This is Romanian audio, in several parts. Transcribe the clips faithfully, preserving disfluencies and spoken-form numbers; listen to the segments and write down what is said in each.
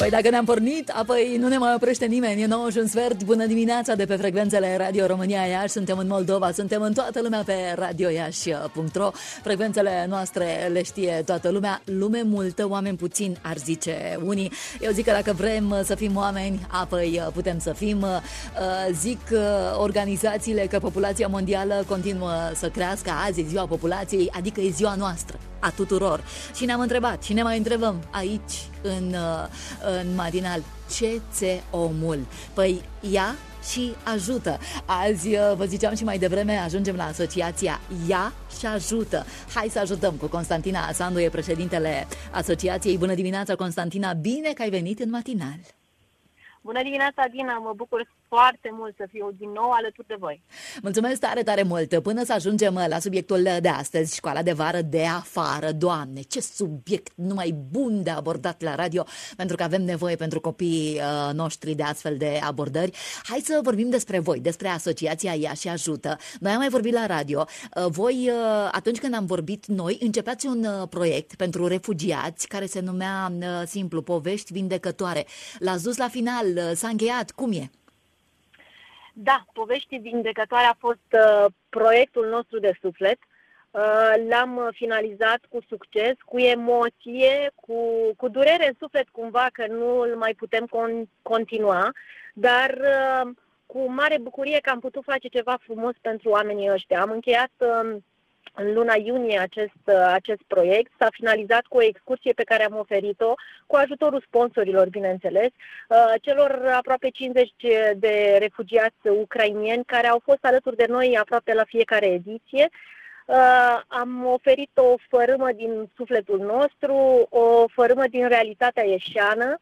Păi dacă ne-am pornit, apoi nu ne mai oprește nimeni. E nouă și un sfert. Bună dimineața de pe frecvențele Radio România Iași. Suntem în Moldova, suntem în toată lumea pe radio iași punct ro. Frecvențele noastre le știe toată lumea. Lume multă, oameni puțini, ar zice unii. Eu zic că dacă vrem să fim oameni, apoi putem să fim. Zic organizațiile că populația mondială continuă să crească. Azi e ziua populației, adică e ziua noastră, a tuturor. Și ne-am întrebat și ne mai întrebăm aici în, în matinal: ce ți omul? Păi ia și ajută. Azi, vă ziceam și mai devreme, ajungem la asociația Ia și Ajută. Hai să ajutăm cu Constantina Sandu, e președintele asociației. Bună dimineața, Constantina, bine că ai venit în matinal. Bună dimineața, Dina, mă bucur foarte mult să fiu din nou alături de voi. Mulțumesc tare, tare mult. Până să ajungem la subiectul de astăzi, școala de vară de afară. Doamne, ce subiect numai bun de abordat la radio, pentru că avem nevoie pentru copiii uh, noștri de astfel de abordări. Hai să vorbim despre voi, despre asociația Ia și Ajută. Noi am mai vorbit la radio. Uh, voi, uh, atunci când am vorbit noi, începeați un uh, proiect pentru refugiați care se numea uh, simplu Povești Vindecătoare. L-ați dus la final, uh, s-a încheiat. Cum e? Da, Povești Vindecătoare a fost uh, proiectul nostru de suflet. Uh, l-am finalizat cu succes, cu emoție, cu, cu durere în suflet cumva că nu îl mai putem con- continua, dar uh, cu mare bucurie că am putut face ceva frumos pentru oamenii ăștia. Am încheiat uh, în luna iunie acest, acest proiect, s-a finalizat cu o excursie pe care am oferit-o, cu ajutorul sponsorilor, bineînțeles, celor aproape cincizeci de refugiați ucraineni care au fost alături de noi aproape la fiecare ediție. Am oferit o fărâmă din sufletul nostru, o fărâmă din realitatea ieșeană,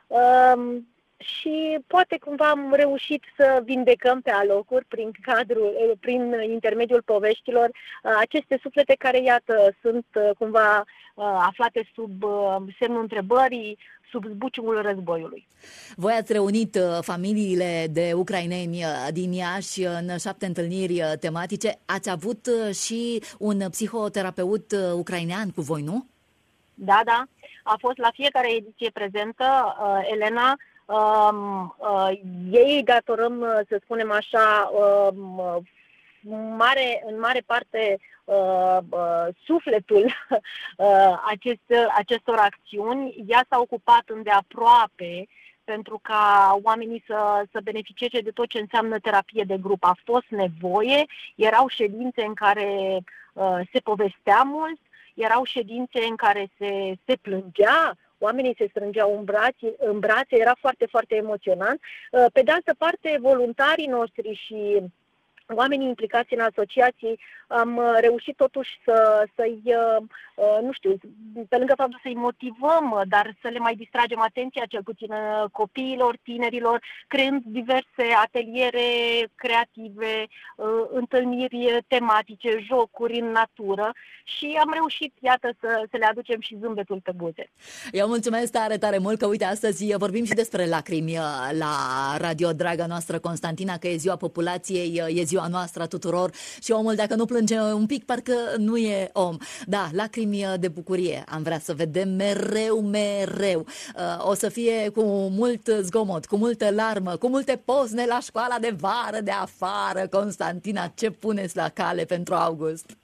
și poate cumva am reușit să vindecăm pe alocuri, prin cadrul, prin intermediul poveștilor, aceste suflete care, iată, sunt cumva aflate sub semnul întrebării, sub zbuciumul războiului. Voi ați reunit familiile de ucraineni din Iași în șapte întâlniri tematice. Ați avut și un psihoterapeut ucrainean cu voi, nu? Da, da. A fost la fiecare ediție prezentă Elena. Um, uh, ei datorăm, uh, să spunem așa, uh, mare, în mare parte uh, uh, sufletul uh, acest, acestor acțiuni. Ea s-a ocupat îndeaproape pentru ca oamenii să, să beneficieze de tot ce înseamnă terapie de grup. A fost nevoie, erau ședințe în care uh, se povestea mult, erau ședințe în care se, se plângea, oamenii se strângeau în brațe, în brațe, era foarte, foarte emoționant. Pe de altă parte, voluntarii noștri și oamenii implicați în asociații am reușit totuși să, să-i, nu știu, pe lângă faptul să-i motivăm, dar să le mai distragem atenția, cel puțin copiilor, tinerilor, creând diverse ateliere creative, întâlniri tematice, jocuri în natură și am reușit, iată, să, să le aducem și zâmbetul pe buze. Eu mulțumesc tare, tare mult că, uite, astăzi vorbim și despre lacrimi la radio, draga noastră Constantina, că e ziua populației, e ziua noastră a tuturor și omul, dacă nu plânge un pic, parcă nu e om. Da, lacrimi de bucurie am vrea să vedem mereu, mereu. O să fie cu mult zgomot, cu multă larmă, cu multe pozne la școala de vară de afară. Constantina, ce puneți la cale pentru august?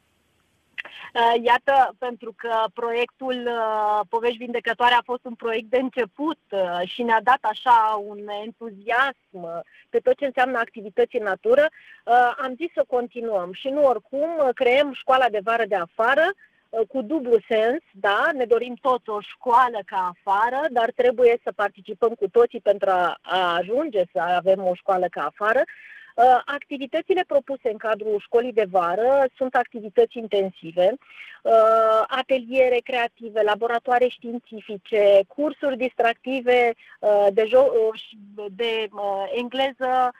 Iată, pentru că proiectul Povești Vindecătoare a fost un proiect de început și ne-a dat așa un entuziasm pe tot ce înseamnă activități în natură, am zis să continuăm și nu oricum, creăm școala de vară de afară cu dublu sens, da, ne dorim toți o școală ca afară, dar trebuie să participăm cu toții pentru a, a ajunge să avem o școală ca afară. Activitățile propuse în cadrul școlii de vară sunt activități intensive, ateliere creative, laboratoare științifice, cursuri distractive de, de engleză,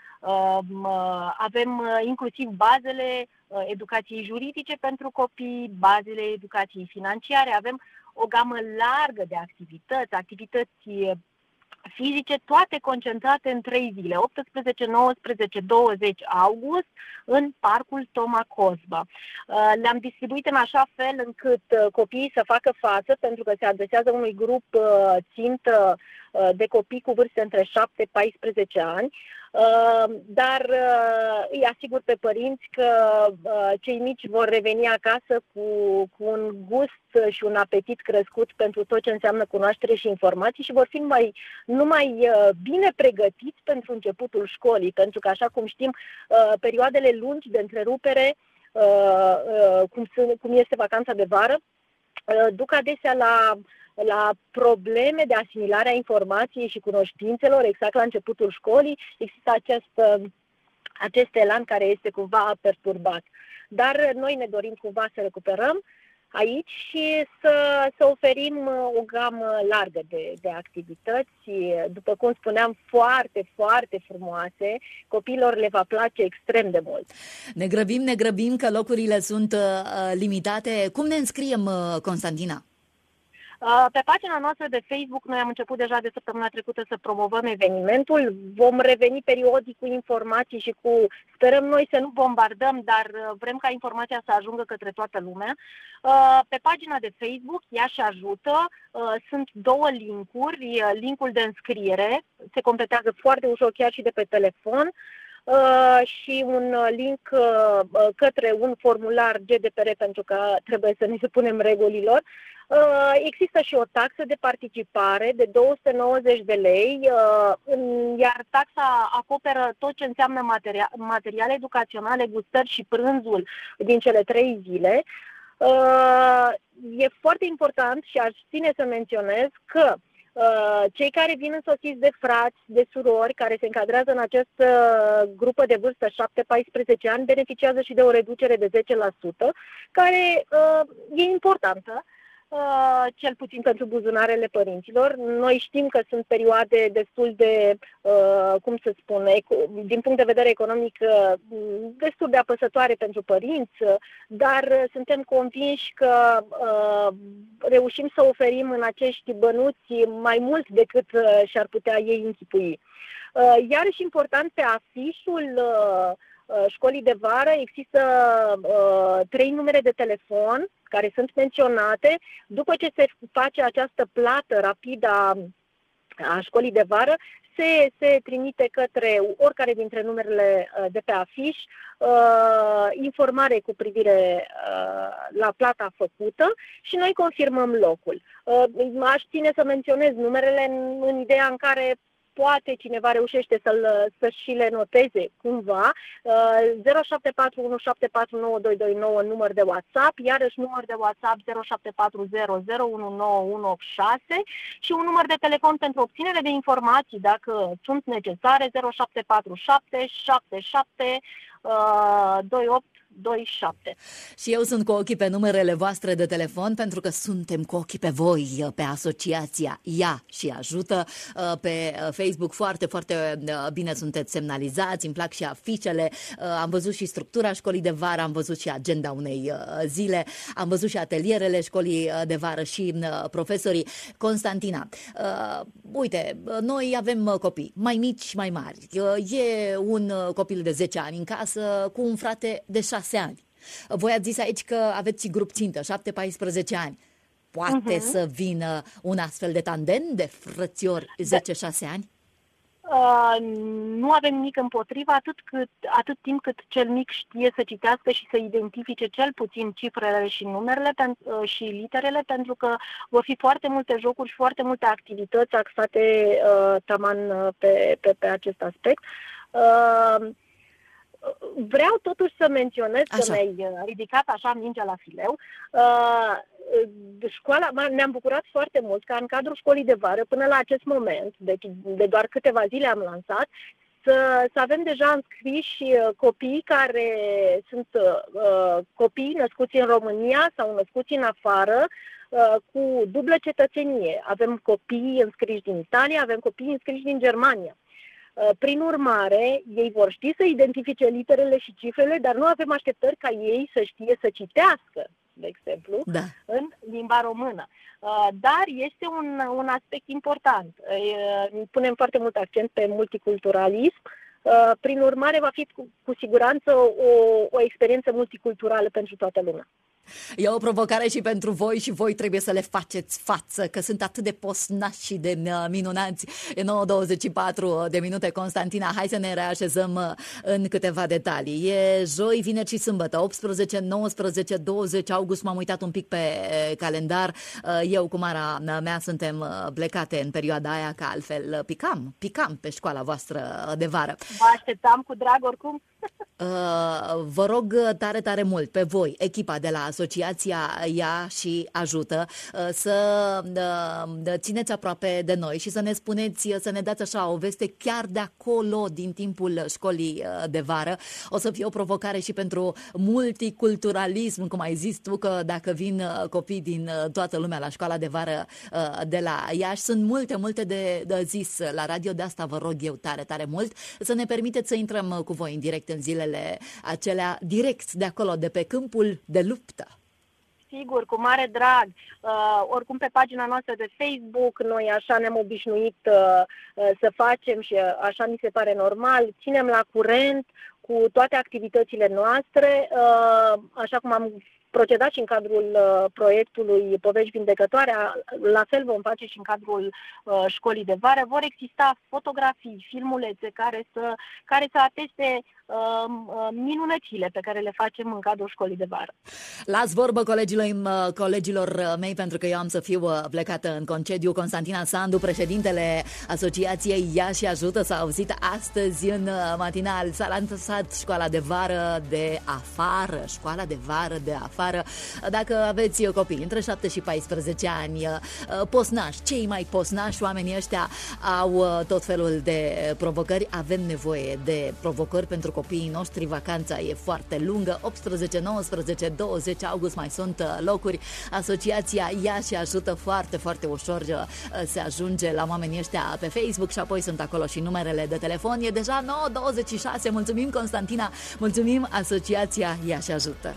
avem inclusiv bazele educației juridice pentru copii, bazele educației financiare, avem o gamă largă de activități, activități fizice, toate concentrate în trei zile, optsprezece, nouăsprezece, douăzeci august, în Parcul Toma Cosba. Le-am distribuit în așa fel încât copiii să facă față, pentru că se adresează unui grup țintă de copii cu vârste între șapte - paisprezece ani, dar îi asigur pe părinți că cei mici vor reveni acasă cu, cu un gust și un apetit crescut pentru tot ce înseamnă cunoaștere și informații și vor fi mai, numai bine pregătiți pentru începutul școlii, pentru că, așa cum știm, perioadele lungi de întrerupere, cum, cum este vacanța de vară, duc adesea la la probleme de asimilare a informației și cunoștințelor exact la începutul școlii. Există acest, acest elan care este cumva perturbat. Dar noi ne dorim cumva să recuperăm aici și să, să oferim o gamă largă de, de activități, după cum spuneam, foarte, foarte frumoase. Copiilor le va place extrem de mult. Ne grăbim, ne grăbim că locurile sunt uh, limitate. Cum ne înscriem, uh, Constantina? Pe pagina noastră de Facebook noi am început deja de săptămâna trecută să promovăm evenimentul. Vom reveni periodic cu informații și cu, sperăm noi să nu bombardăm, dar vrem ca informația să ajungă către toată lumea. Pe pagina de Facebook, Iași Ajută, sunt două linkuri. Linkul de înscriere se completează foarte ușor chiar și de pe telefon. Uh, și un link uh, către un formular G D P R, pentru că trebuie să ne supunem regulilor. Uh, există și o taxă de participare de două sute nouăzeci de lei, uh, iar taxa acoperă tot ce înseamnă materia- materiale educaționale, gustări și prânzul din cele trei zile. Uh, e foarte important și aș ține să menționez că cei care vin însoțiți de frați, de surori, care se încadrează în această grupă de vârstă șapte - paisprezece ani, beneficiază și de o reducere de zece la sută, care uh, e importantă, uh, cel puțin pentru buzunarele părinților. Noi știm că sunt perioade destul de, uh, cum să spun, din punct de vedere economic, uh, destul de apăsătoare pentru părinți, dar suntem convinși că uh, reușim să oferim în acești bănuți mai mult decât uh, și-ar putea ei închipui. Uh, iarăși important, pe afișul uh, școlii de vară există uh, trei numere de telefon care sunt menționate. După ce se face această plată rapidă a, a școlii de vară, se, se trimite către oricare dintre numerele uh, de pe afiș uh, informare cu privire uh, la plata făcută și noi confirmăm locul. Uh, aș ține să menționez numerele în, în ideea în care poate cineva reușește să-l, să și le noteze cumva. zero șapte patru unu șapte patru nouă doi doi nouă număr de WhatsApp, iarăși număr de WhatsApp zero șapte patru zero zero unu nouă unu opt șase și un număr de telefon pentru obținere de informații dacă sunt necesare, zero șapte patru șapte șapte șapte doi opt doi șapte. Și eu sunt cu ochii pe numerele voastre de telefon, pentru că suntem cu ochii pe voi, pe asociația Ia și Ajută. Pe Facebook foarte, foarte bine sunteți semnalizați, îmi plac și afișele, am văzut și structura școlii de vară, am văzut și agenda unei zile, am văzut și atelierele școlii de vară și profesorii. Constantina, uite, noi avem copii mai mici, mai mari. E un copil de zece ani în casă cu un frate de șase ani. Voi ați zis aici că aveți grup țintă, șapte - paisprezece ani. Poate uh-huh. să vină un astfel de tandem de frățiori zece - șase ani? Uh, nu avem nimic împotriva, atât, cât, atât timp cât cel mic știe să citească și să identifice cel puțin cifrele și numerele pen, uh, și literele, pentru că vor fi foarte multe jocuri și foarte multe activități axate uh, taman uh, pe, pe, pe acest aspect. Uh, Vreau totuși să menționez așa, că mi-ai ridicat așa mingea la fileu. Uh, școala, ne-am bucurat foarte mult ca în cadrul școlii de vară, până la acest moment, deci de doar câteva zile am lansat, să, să avem deja înscriși copii care sunt uh, copii născuți în România sau născuți în afară, uh, cu dublă cetățenie. Avem copii înscriși din Italia, avem copii înscriși din Germania. Prin urmare, ei vor ști să identifice literele și cifrele, dar nu avem așteptări ca ei să știe să citească. de exemplu, da. în limba română. Dar este un, un aspect important. Punem foarte mult accent pe multiculturalism. Prin urmare, va fi cu, cu siguranță o, o experiență multiculturală pentru toată lumea. E o provocare și pentru voi și voi trebuie să le faceți față, că sunt atât de posnași și de minunați. E nouă douăzeci și patru de minute, Constantina. Hai să ne reașezăm în câteva detalii. E joi, vineri și sâmbătă, optsprezece, nouăsprezece, douăzeci august. M-am uitat un pic pe calendar. Eu cu Mara mea suntem plecate în perioada aia, că altfel picam, picam pe școala voastră de vară. Vă așteptam cu drag oricum. Vă rog tare, tare mult pe voi, echipa de la Asociația Ia și Ajută, să țineți aproape de noi și să ne spuneți, să ne dați așa o veste chiar de acolo, din timpul școlii de vară. O să fie o provocare și pentru multiculturalism, cum ai zis tu, că dacă vin copii din toată lumea la școala de vară de la Iași, sunt multe, multe de, de zis la radio, de asta vă rog eu tare, tare mult să ne permiteți să intrăm cu voi în direct în zilele acelea, direct de acolo, de pe câmpul de luptă. Sigur, cu mare drag. Uh, oricum pe pagina noastră de Facebook, noi așa ne-am obișnuit uh, uh, să facem și uh, așa mi se pare normal. Ținem la curent cu toate activitățile noastre, uh, așa cum am procedat și în cadrul uh, proiectului Povești Vindecătoare, la fel vom face și în cadrul uh, școlii de vară. Vor exista fotografii, filmulețe care să, care să ateste uh, uh, minunățile pe care le facem în cadrul școlii de vară. Las vorbă colegilor, colegilor mei, pentru că eu am să fiu plecată în concediu. Constantina Sandu, președintele Asociației Ia și Ajută, s-a auzit astăzi în matinal. S-a lansat școala de vară de afară, școala de vară de afară. Dacă aveți copii între șapte și paisprezece ani, posnași, cei mai posnași, oamenii ăștia au tot felul de provocări. Avem nevoie de provocări pentru copiii noștri. Vacanța e foarte lungă, optsprezece, nouăsprezece, douăzeci august mai sunt locuri. Asociația Ia și Ajută, foarte, foarte ușor se ajunge la oamenii ăștia pe Facebook și apoi sunt acolo și numerele de telefon. E deja nouă douăzeci și șase. Mulțumim, Constantina, mulțumim, Asociația Ia și Ajută.